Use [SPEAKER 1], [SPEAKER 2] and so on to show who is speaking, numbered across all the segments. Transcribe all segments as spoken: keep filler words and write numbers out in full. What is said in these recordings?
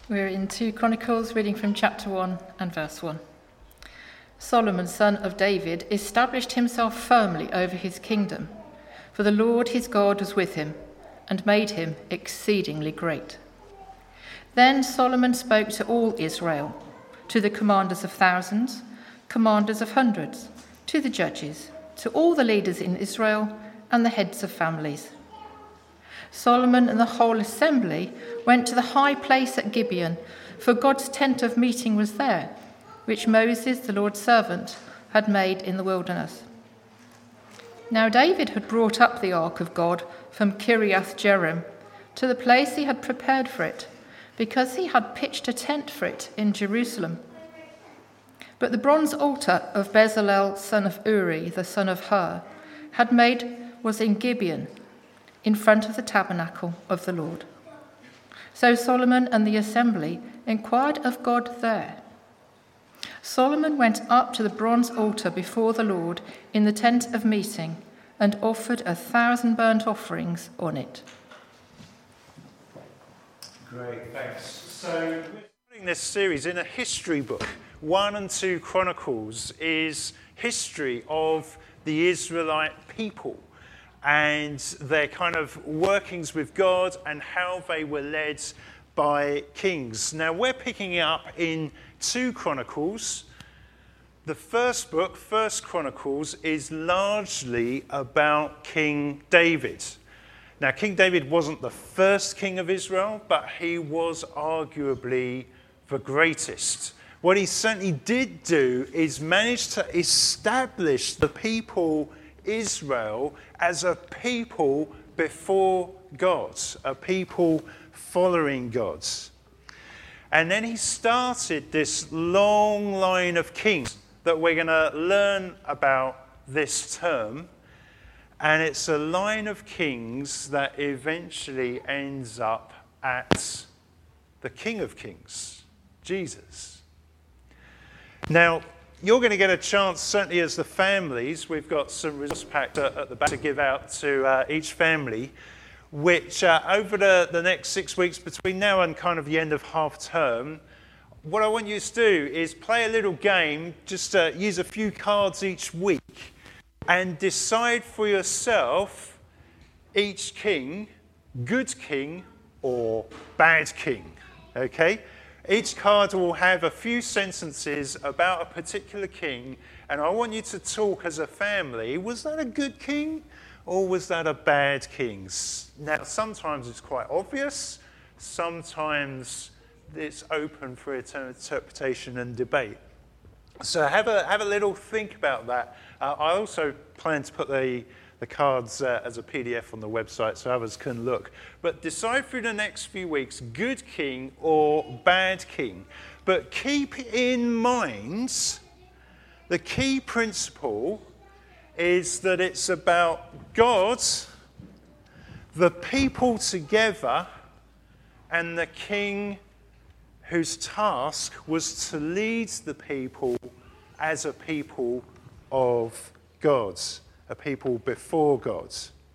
[SPEAKER 1] We're in two Chronicles, reading from chapter one and verse one. Solomon, son of David, established himself firmly over his kingdom, for the Lord his God was with him and made him exceedingly great. Then Solomon spoke to all Israel, to the commanders of thousands, commanders of hundreds, to the judges, to all the leaders in Israel and the heads of families. Solomon and the whole assembly went to the high place at Gibeon, for God's tent of meeting was there, which Moses, the Lord's servant, had made in the wilderness. Now David had brought up the ark of God from Kiriath Jearim to the place he had prepared for it, because he had pitched a tent for it in Jerusalem. But the bronze altar of Bezalel, son of Uri, the son of Hur, had made was in Gibeon, in front of the tabernacle of the Lord. So Solomon and the assembly inquired of God there. Solomon went up to the bronze altar before the Lord in the tent of meeting and offered a thousand burnt offerings on it.
[SPEAKER 2] Great, thanks. So we're starting this series in a history book. One and two Chronicles is history of the Israelite people and their kind of workings with God and how they were led by kings. Now we're picking it up in two Chronicles. The first book, First Chronicles, is largely about King David. Now King David wasn't the first king of Israel, but he was arguably the greatest. What he certainly did do is manage to establish the people Israel as a people before God, a people following God. And then he started this long line of kings that we're going to learn about this term. And it's a line of kings that eventually ends up at the King of Kings, Jesus. Now, you're going to get a chance, certainly as the families, we've got some resource packs at the back to give out to uh, each family, which uh, over the, the next six weeks between now and kind of the end of half term, what I want you to do is play a little game, just uh, use a few cards each week and decide for yourself each king, good king or bad king, okay? Each card will have a few sentences about a particular king, and I want you to talk as a family. Was that a good king, or was that a bad king? Now, sometimes it's quite obvious. Sometimes it's open for interpretation and debate. So have a have a little think about that. Uh, I also plan to put the the cards uh, as a P D F on the website so others can look. But decide through the next few weeks, good king or bad king. But keep in mind, the key principle is that it's about God, the people together, and the king whose task was to lead the people as a people of God. A people before God.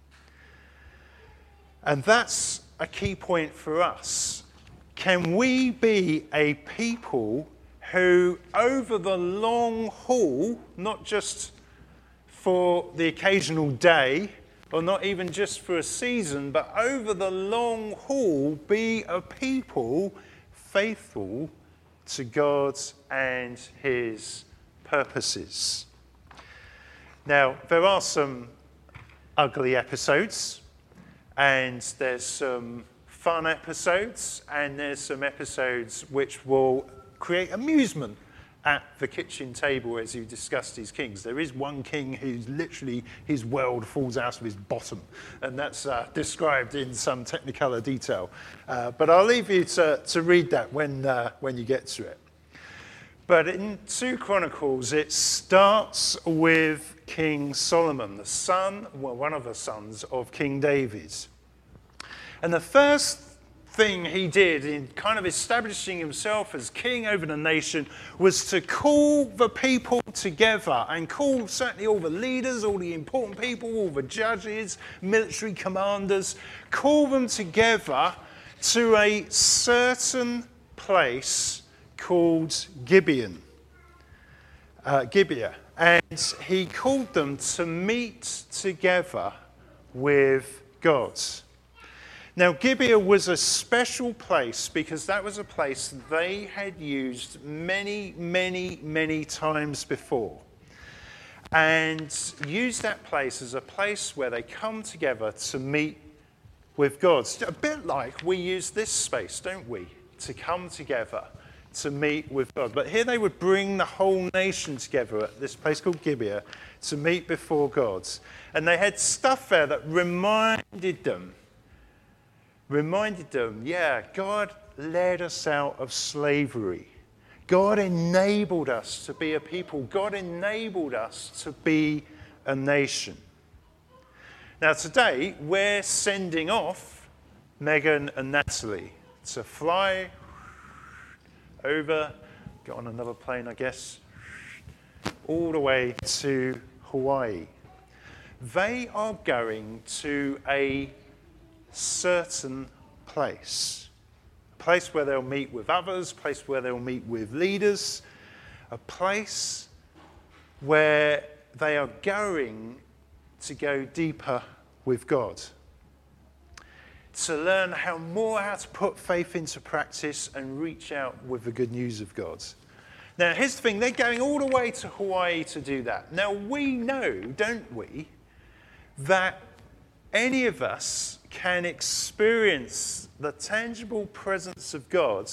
[SPEAKER 2] And that's a key point for us. Can we be a people who, over the long haul, not just for the occasional day, or not even just for a season, but over the long haul, be a people faithful to God and his purposes? Now, there are some ugly episodes, and there's some fun episodes, and there's some episodes which will create amusement at the kitchen table as you discuss these kings. There is one king who's literally, his world falls out of his bottom, and that's uh, described in some technicolor detail. Uh, but I'll leave you to, to read that when, uh, when you get to it. But in two Chronicles, it starts with King Solomon, the son, well, one of the sons of King David. And the first thing he did in kind of establishing himself as king over the nation was to call the people together and call certainly all the leaders, all the important people, all the judges, military commanders, call them together to a certain place called Gibeon, uh, Gibeah, and he called them to meet together with God. Now, Gibeah was a special place because that was a place they had used many, many, many times before, and used that place as a place where they come together to meet with God. It's a bit like we use this space, don't we, to come together to meet with God. But here they would bring the whole nation together at this place called Gibeah to meet before God. And they had stuff there that reminded them, reminded them, yeah, God led us out of slavery. God enabled us to be a people. God enabled us to be a nation. Now today, we're sending off Megan and Natalie to fly over, get on another plane, I guess, all the way to Hawaii. They are going to a certain place, a place where they'll meet with others, a place where they'll meet with leaders, a place where they are going to go deeper with God, to learn how more how to put faith into practice and reach out with the good news of God. Now, here's the thing, they're going all the way to Hawaii to do that. Now, we know, don't we, that any of us can experience the tangible presence of God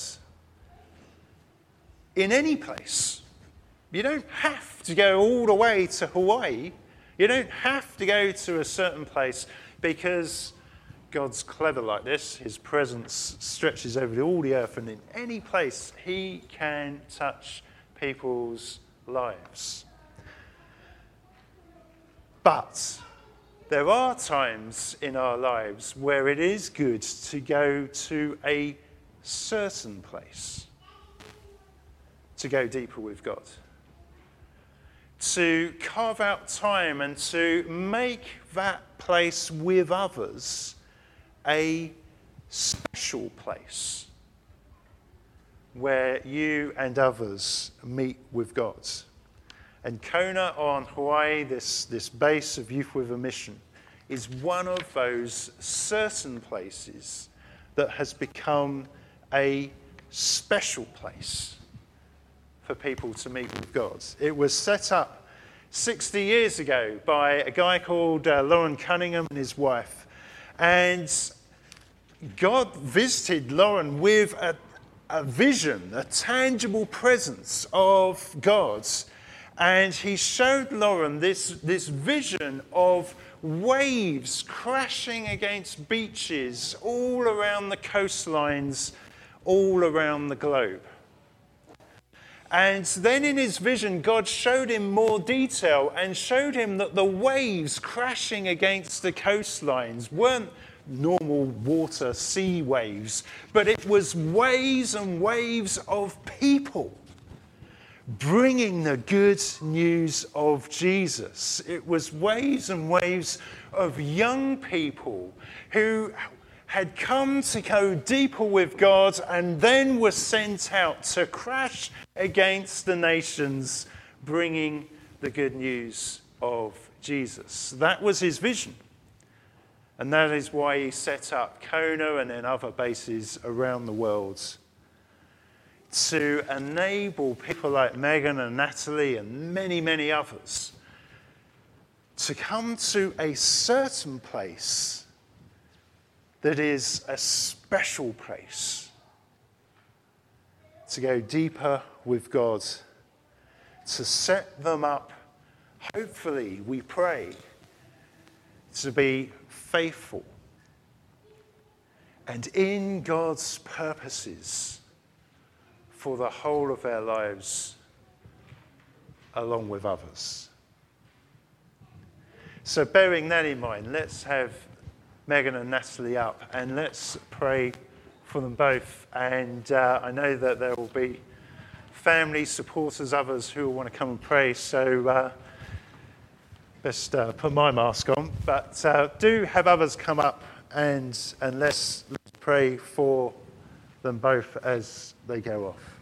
[SPEAKER 2] in any place. You don't have to go all the way to Hawaii. You don't have to go to a certain place because God's clever like this. His presence stretches over all the earth, and in any place he can touch people's lives. But there are times in our lives where it is good to go to a certain place, to go deeper with God, to carve out time and to make that place with others a special place where you and others meet with God. And Kona on Hawaii, this, this base of Youth with a Mission, is one of those certain places that has become a special place for people to meet with God. It was set up sixty years ago by a guy called uh, Lauren Cunningham and his wife. And God visited Lauren with a, a vision, a tangible presence of God. And he showed Lauren this, this vision of waves crashing against beaches all around the coastlines, all around the globe. And then in his vision, God showed him more detail and showed him that the waves crashing against the coastlines weren't normal water, sea waves, but it was waves and waves of people bringing the good news of Jesus. It was waves and waves of young people who had come to go deeper with God and then were sent out to crash against the nations, bringing the good news of Jesus. That was his vision. And that is why he set up Kona and then other bases around the world to enable people like Megan and Natalie and many, many others to come to a certain place that is a special place, to go deeper with God, to set them up, hopefully, we pray, to be faithful and in God's purposes for the whole of their lives along with others. So bearing that in mind, let's have Megan and Natalie up and let's pray for them both. And uh, I know that there will be family, supporters, others who will want to come and pray. So uh, best uh, put my mask on. But uh, do have others come up and, and let's, let's pray for them both as they go off.